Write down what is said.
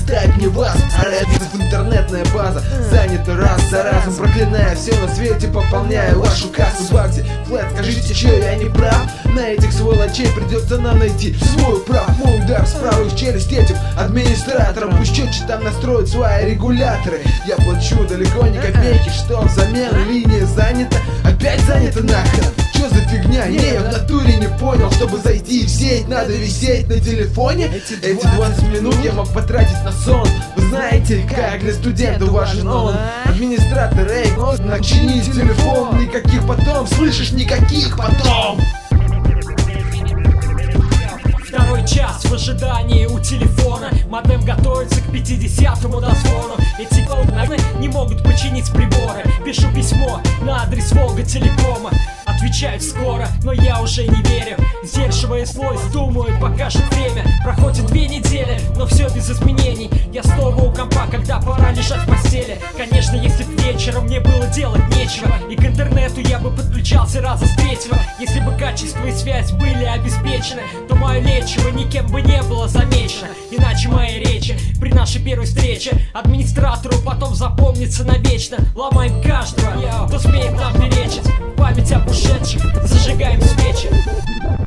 представь мне вас. Арабизм, интернетная база занята раз за разом, проклиная все на свете, пополняя вашу кассу. Бакси, флэт, скажите, че я не прав? На этих сволочей придется нам найти свой прав. Мой удар с правой в челюсть этим администраторам. Пусть четче там настроят свои регуляторы. Я плачу далеко не копейки, что взамен линия занята. Опять занята нахрен. Чё за фигня? Я в натуре не понял. Чтобы зайти в сеть, надо висеть на телефоне. Эти 20 минут я мог потратить на сон. Вы знаете, как для студента важен он. Администратор, эй, начини телефон. Никаких потом, слышишь, никаких потом. Второй час в ожидании у телефона. Модем готовится к 50-му дозвону. Эти полные не могут починить приборы. Пишу письмо на адрес Волга Телекома. Отвечают скоро, но я уже не верю. Сдерживая злость, думаю, покажет время. Проходит 2 недели, но все без изменений. Я снова у компа, когда пора лежать в постели. Конечно, если б вечером мне было делать нечего, и к интернету я бы подключался раза с 3-го. Если бы качество и связь были обеспечены, то мое лечиво никем бы не было замечено. Иначе мои речи при нашей первой встрече администратору потом запомнится навечно. Ломаем каждого, кто смеет нам перечить. Память об ушедших, зажигаем свечи.